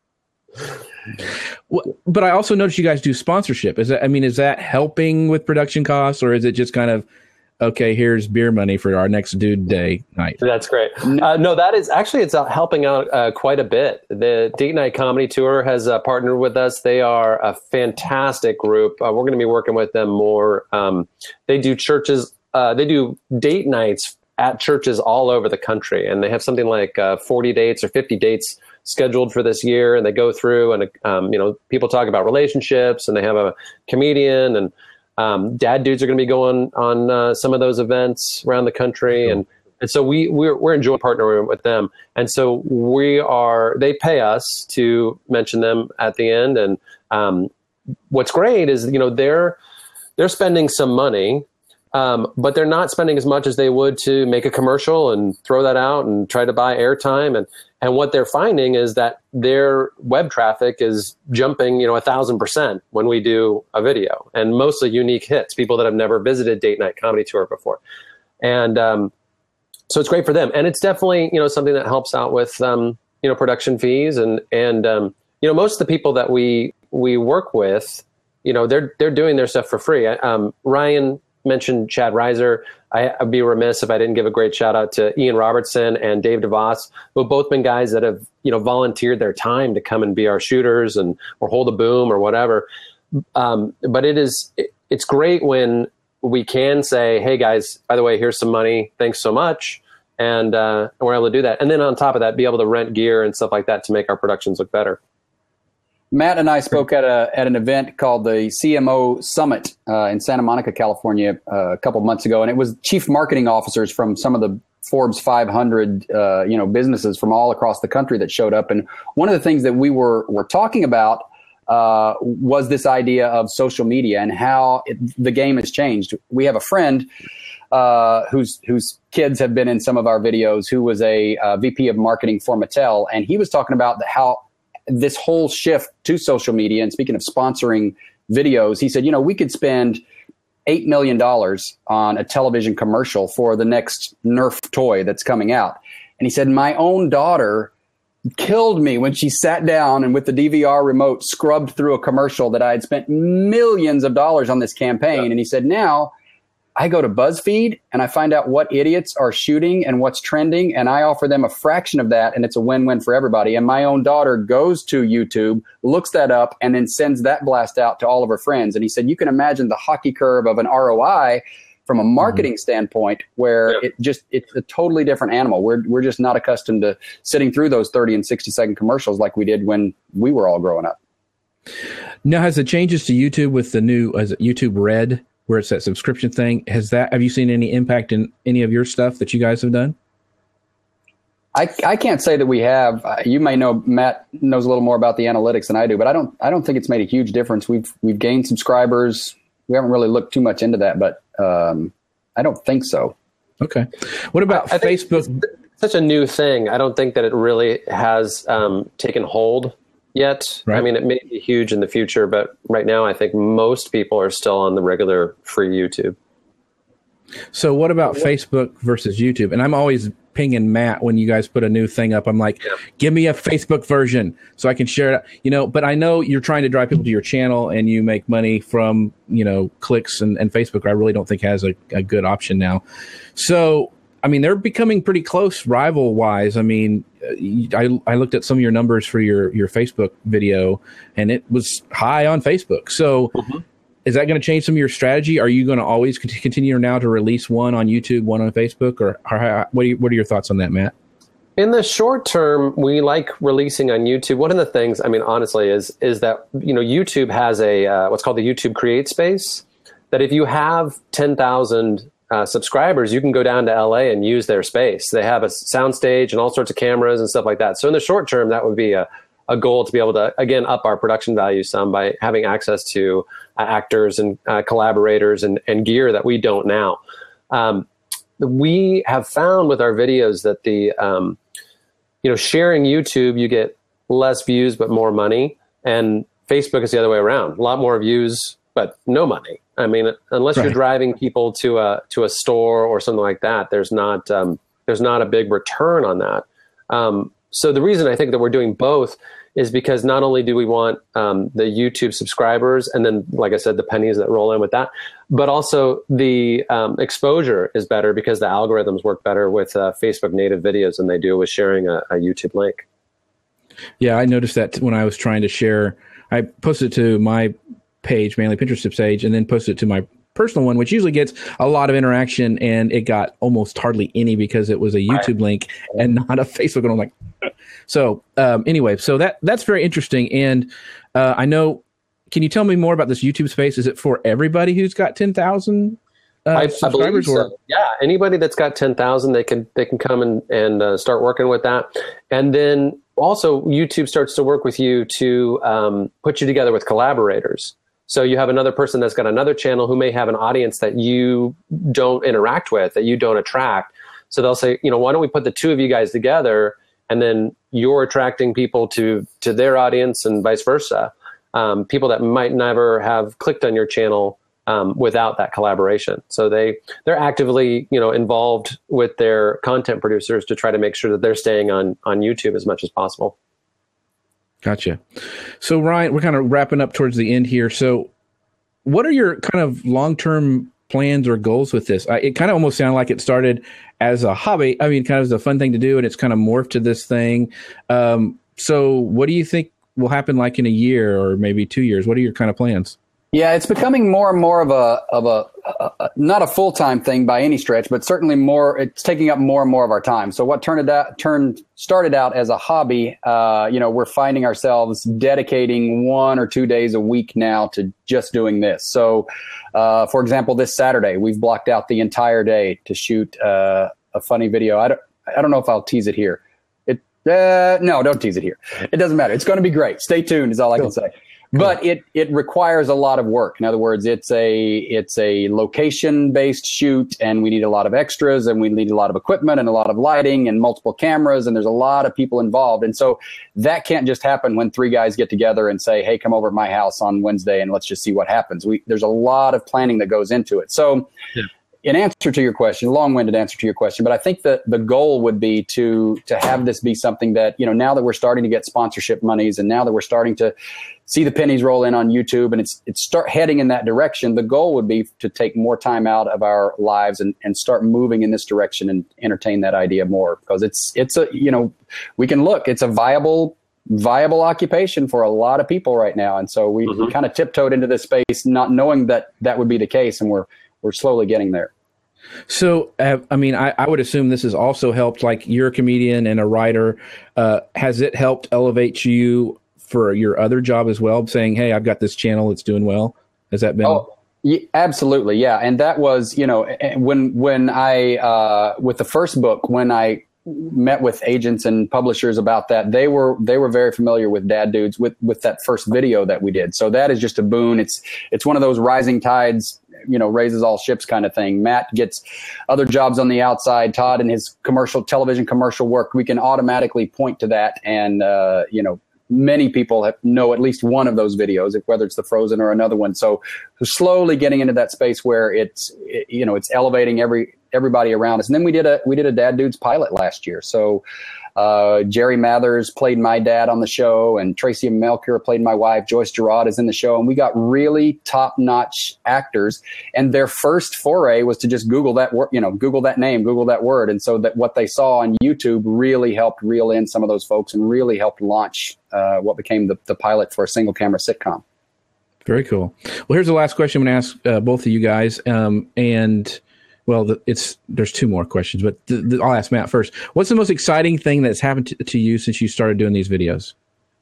Well, but I also noticed you guys do sponsorship. Is that, I mean, is that helping with production costs, or is it just kind of, okay, here's beer money for our next dude day night? That's great. Uh, no, that is actually, it's uh, helping out uh, quite a bit. The Date Night Comedy Tour has uh, partnered with us. They are a fantastic group. Uh, we're going to be working with them more. Um, they do churches, uh, they do date nights at churches all over the country. And they have something like uh, forty dates or fifty dates scheduled for this year. And they go through and, um, you know, people talk about relationships, and they have a comedian, and Um, dad dudes are going to be going on uh, some of those events around the country. And, and so we, we're, we're enjoying partnering with them. And so we are, they pay us to mention them at the end. And um, what's great is, you know, they're, they're spending some money, um, but they're not spending as much as they would to make a commercial and throw that out and try to buy airtime. And, and what they're finding is that their web traffic is jumping, you know, a thousand percent when we do a video, and mostly unique hits, people that have never visited Date Night Comedy Tour before. And um, so it's great for them. And it's definitely, you know, something that helps out with, um, you know, production fees. And, and um, you know, most of the people that we, we work with, you know, they're, they're doing their stuff for free. Um, Ryan mentioned Chad Reiser. I, I'd be remiss if I didn't give a great shout out to Ian Robertson and Dave DeVos, who have both been guys that have, you know, volunteered their time to come and be our shooters and or hold a boom or whatever. Um, but it is, it, it's great when we can say, hey guys, by the way, here's some money. Thanks so much. And uh, we're able to do that. And then on top of that, be able to rent gear and stuff like that to make our productions look better. Matt and I spoke at a at an event called the C M O Summit uh, in Santa Monica, California, uh, a couple months ago, and it was chief marketing officers from some of the Forbes five hundred, uh, you know, businesses from all across the country that showed up. And one of the things that we were were talking about uh, was this idea of social media and how it, the game has changed. We have a friend uh, whose whose kids have been in some of our videos, who was a uh, V P of marketing for Mattel, and he was talking about the, how this whole shift to social media, and speaking of sponsoring videos, he said, you know, we could spend eight million dollars on a television commercial for the next Nerf toy that's coming out. And he said, my own daughter killed me when she sat down and with the D V R remote scrubbed through a commercial that I had spent millions of dollars on this campaign. Yeah. And he said, now I go to BuzzFeed and I find out what idiots are shooting and what's trending, and I offer them a fraction of that, and it's a win-win for everybody. And my own daughter goes to YouTube, looks that up, and then sends that blast out to all of her friends. And he said, you can imagine the hockey curve of an R O I from a marketing mm-hmm. standpoint, where yeah. it just it's a totally different animal. We're we're just not accustomed to sitting through those thirty and sixty second commercials like we did when we were all growing up. Now, has the changes to YouTube with the new is it YouTube Red, where it's that subscription thing, has that, have you seen any impact in any of your stuff that you guys have done? I, I can't say that we have. Uh, you may know, Matt knows a little more about the analytics than I do, but I don't I don't think it's made a huge difference. We've we've gained subscribers. We haven't really looked too much into that, but um, I don't think so. Okay. What about I, I Facebook? It's such a new thing. I don't think that it really has um, taken hold yet. Right. I mean, it may be huge in the future, but right now I think most people are still on the regular free YouTube. So what about Facebook versus YouTube? And I'm always pinging Matt when you guys put a new thing up. I'm like, yeah. give me a Facebook version so I can share it. You know, but I know you're trying to drive people to your channel and you make money from, you know, clicks, and, and Facebook I really don't think has a, a good option now. So, I mean, they're becoming pretty close rival wise. I mean, I, I looked at some of your numbers for your, your Facebook video, and it was high on Facebook. So mm-hmm. is that going to change some of your strategy? Are you going to always continue now to release one on YouTube, one on Facebook, or, or what, are you, what are your thoughts on that, Matt? In the short term, we like releasing on YouTube. One of the things, I mean, honestly, is is that, you know, YouTube has a uh, what's called the YouTube Create Space. That if you have ten thousand uh, subscribers, you can go down to L A and use their space. They have a soundstage and all sorts of cameras and stuff like that. So in the short term, that would be a, a goal to be able to, again, up our production value some by having access to uh, actors and uh, collaborators and, and gear that we don't now. Um, we have found with our videos that the um, you know, sharing YouTube, you get less views, but more money. And Facebook is the other way around. A lot more views, but no money. I mean, unless right. you're driving people to a, to a store or something like that, there's not, um, there's not a big return on that. Um, so the reason I think that we're doing both is because not only do we want um, the YouTube subscribers and then, like I said, the pennies that roll in with that, but also the um, exposure is better because the algorithms work better with uh, Facebook native videos than they do with sharing a, a YouTube link. Yeah, I noticed that when I was trying to share, I posted it to my page, Manly Pinterest Tips page, and then posted it to my personal one, which usually gets a lot of interaction, and it got almost hardly any because it was a YouTube right. link and not a Facebook. And I'm like, so um, anyway, so that that's very interesting. And uh, I know, can you tell me more about this YouTube space? Is it for everybody who's got ten thousand uh, I, subscribers? I believe so. Or? Yeah, anybody that's got ten thousand, they can they can come and, and uh, start working with that. And then also YouTube starts to work with you to um, put you together with collaborators. So you have another person that's got another channel who may have an audience that you don't interact with, that you don't attract. So they'll say, you know, why don't we put the two of you guys together, and then you're attracting people to to their audience and vice versa. Um, people that might never have clicked on your channel um, without that collaboration. So they they're actively, you know, involved with their content producers to try to make sure that they're staying on on YouTube as much as possible. Gotcha. So Ryan, we're kind of wrapping up towards the end here. So what are your kind of long-term plans or goals with this? I, it kind of almost sounded like it started as a hobby. I mean, kind of as a fun thing to do, and it's kind of morphed to this thing. Um, so what do you think will happen like in a year or maybe two years? What are your kind of plans? Yeah, it's becoming more and more of a of a, a, a not a full time thing by any stretch, but certainly more. It's taking up more and more of our time. So what turned it out, turned started out as a hobby, uh, you know, we're finding ourselves dedicating one or two days a week now to just doing this. So, uh, for example, this Saturday we've blocked out the entire day to shoot uh, a funny video. I don't I don't know if I'll tease it here. It uh, no, don't tease it here. It doesn't matter. It's going to be great. Stay tuned is all I can say. But it, it requires a lot of work. In other words, it's a it's a location-based shoot, and we need a lot of extras, and we need a lot of equipment and a lot of lighting and multiple cameras, and there's a lot of people involved. And so that can't just happen when three guys get together and say, hey, come over to my house on Wednesday and let's just see what happens. We There's a lot of planning that goes into it. So yeah. In answer to your question, long-winded answer to your question, but I think that the goal would be to to have this be something that, you know, now that we're starting to get sponsorship monies and now that we're starting to see the pennies roll in on YouTube and it's it's start heading in that direction, the goal would be to take more time out of our lives and, and start moving in this direction and entertain that idea more, because it's it's a, you know, we can look, it's a viable viable occupation for a lot of people right now. And so we mm-hmm. kind of tiptoed into this space not knowing that that would be the case, and we're we're slowly getting there. So, uh, I mean, I, I would assume this has also helped, like you're a comedian and a writer. Uh, has it helped elevate you for your other job as well, saying, hey, I've got this channel, it's doing well? Has that been? Oh, yeah, absolutely. Yeah. And that was, you know, when, when I, uh, with the first book, when I met with agents and publishers about that, they were, they were very familiar with Dad Dudes with, with that first video that we did. So that is just a boon. It's, it's one of those rising tides, you know, raises all ships kind of thing. Matt gets other jobs on the outside. Todd and his commercial television commercial work, we can automatically point to that. And, uh, you know, many people have, know at least one of those videos, whether it's the Frozen or another one. So slowly getting into that space where it's, it, you know, it's elevating every, everybody around us. And then we did a, we did a Dad Dudes pilot last year. So, Uh, Jerry Mathers played my dad on the show, and Tracy Melchior played my wife. Joyce Gerard is in the show, and we got really top-notch actors. And their first foray was to just Google that word, you know, Google that name, Google that word, and so that what they saw on YouTube really helped reel in some of those folks and really helped launch uh, what became the, the pilot for a single-camera sitcom. Very cool. Well, here's the last question I'm going to ask uh, both of you guys, um, and well, the, it's there's two more questions, but the, the, I'll ask Matt first. What's the most exciting thing that's happened to, to you since you started doing these videos?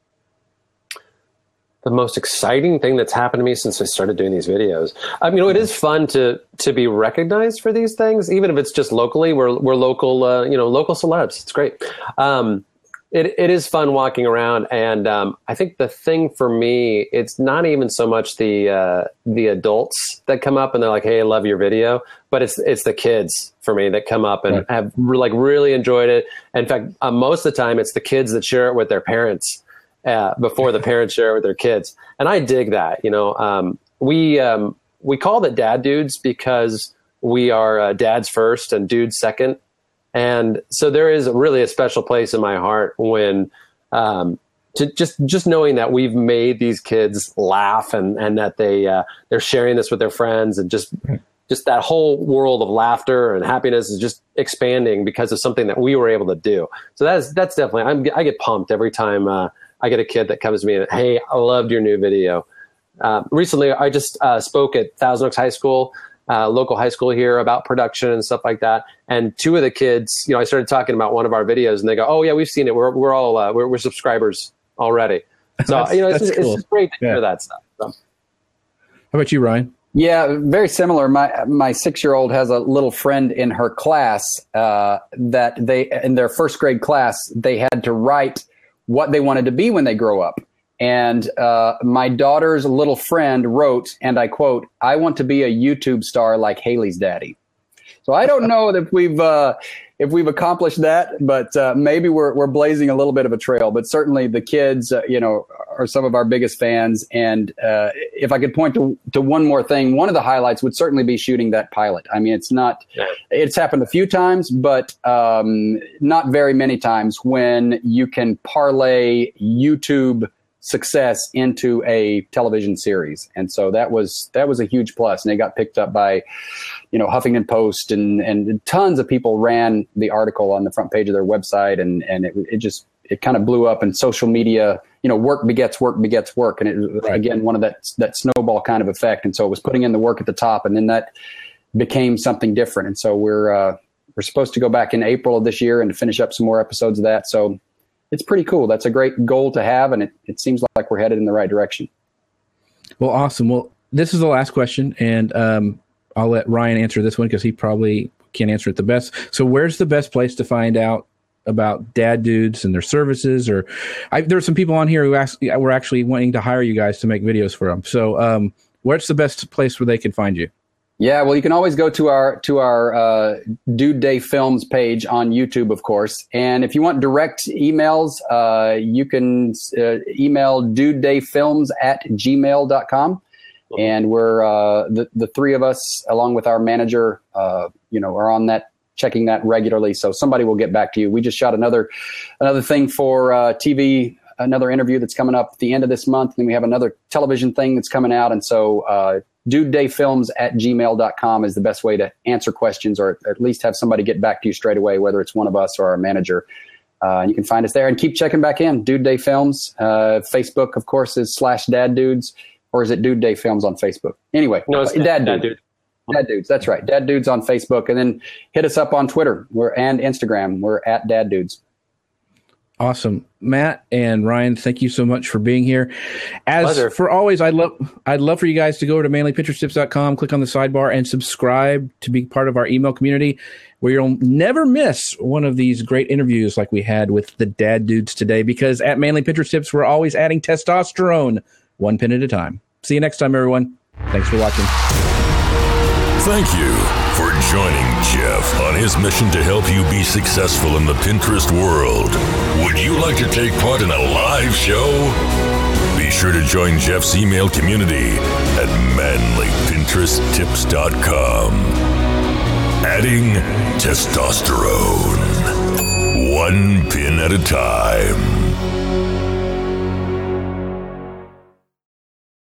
The most exciting thing that's happened to me since I started doing these videos. Um, you know, it is fun to to be recognized for these things, even if it's just locally. We're we're local, uh, you know, local celebs. It's great. Um, it it is fun walking around, and um, I think the thing for me, it's not even so much the uh, the adults that come up and they're like, "Hey, I love your video," but it's it's the kids for me that come up and right. have like really enjoyed it. In fact, uh, most of the time, it's the kids that share it with their parents. Uh, before the parents share it with their kids. And I dig that, you know, um, we, um, we call it Dad Dudes because we are uh, dads first and dudes second. And so there is really a special place in my heart when, um, to just, just knowing that we've made these kids laugh and, and that they, uh, they're sharing this with their friends, and just, just that whole world of laughter and happiness is just expanding because of something that we were able to do. So that's, that's definitely, I'm, I get pumped every time, uh, I get a kid that comes to me and, "Hey, I loved your new video." Uh, recently, I just uh, spoke at Thousand Oaks High School, uh, local high school here, about production and stuff like that. And two of the kids, you know, I started talking about one of our videos, and they go, "Oh yeah, we've seen it. We're we're all uh, we're, we're subscribers already." So you know, it's, just, cool. it's just great to yeah. hear that stuff. So. How about you, Ryan? Yeah, very similar. My my six-year-old has a little friend in her class uh, that they in their first grade class they had to write what they wanted to be when they grow up. And uh, my daughter's little friend wrote, and I quote, "I want to be a YouTube star like Haley's daddy." So I don't know if we've uh, if we've accomplished that, but uh, maybe we're we're blazing a little bit of a trail. But certainly the kids, uh, you know, are some of our biggest fans. And uh, if I could point to to one more thing, one of the highlights would certainly be shooting that pilot. I mean, it's not yeah. it's happened a few times, but um, not very many times when you can parlay YouTube success into a television series. And so that was that was a huge plus. And they got picked up by, you know, Huffington Post, and and tons of people ran the article on the front page of their website, and and it, it just it kind of blew up. And social media, you know, work begets work begets work, and it was right. again one of that that snowball kind of effect. And so it was putting in the work at the top, and then that became something different. And so we're uh, we're supposed to go back in April of this year and finish up some more episodes of that. So it's pretty cool. That's a great goal to have, and it, it seems like we're headed in the right direction. Well, awesome. Well, this is the last question, and um, I'll let Ryan answer this one because he probably can answer it the best. So where's the best place to find out about Dad Dudes and their services? Or I, there are some people on here who asked, were actually wanting to hire you guys to make videos for them. So um, where's the best place where they can find you? Yeah, well, you can always go to our to our uh, Dude Day Films page on YouTube, of course. And if you want direct emails, uh, you can uh, email dudedayfilms at gmail dot com. And we're uh, the the three of us, along with our manager, uh, you know, are on that, checking that regularly. So somebody will get back to you. We just shot another another thing for uh, T V. Another interview that's coming up at the end of this month. And we have another television thing that's coming out. And so uh, dudedayfilms at gmail dot com is the best way to answer questions, or at least have somebody get back to you straight away, whether it's one of us or our manager. Uh, and you can find us there, and keep checking back in. Dude Day Films. Uh, Facebook, of course, is slash Dad Dudes, or is it Dude Day Films on Facebook? Anyway, no, it's Dad, Dad Dudes. Dudes. Dad Dudes, that's right. Dad Dudes on Facebook. And then hit us up on Twitter we're, and Instagram. We're at Dad Dudes. Awesome. Matt and Ryan, thank you so much for being here. As Pleasure. For always, I'd love I'd love for you guys to go to manly pinterest tips dot com, click on the sidebar, and subscribe to be part of our email community, where you'll never miss one of these great interviews like we had with the Dad Dudes today, because at Manly Pinterest Tips, we're always adding testosterone one pin at a time. See you next time, everyone. Thanks for watching. Thank you for joining Jeff on his mission to help you be successful in the Pinterest world. Would you like to take part in a live show? Be sure to join Jeff's email community at manly pinterest tips dot com. Adding testosterone, one pin at a time.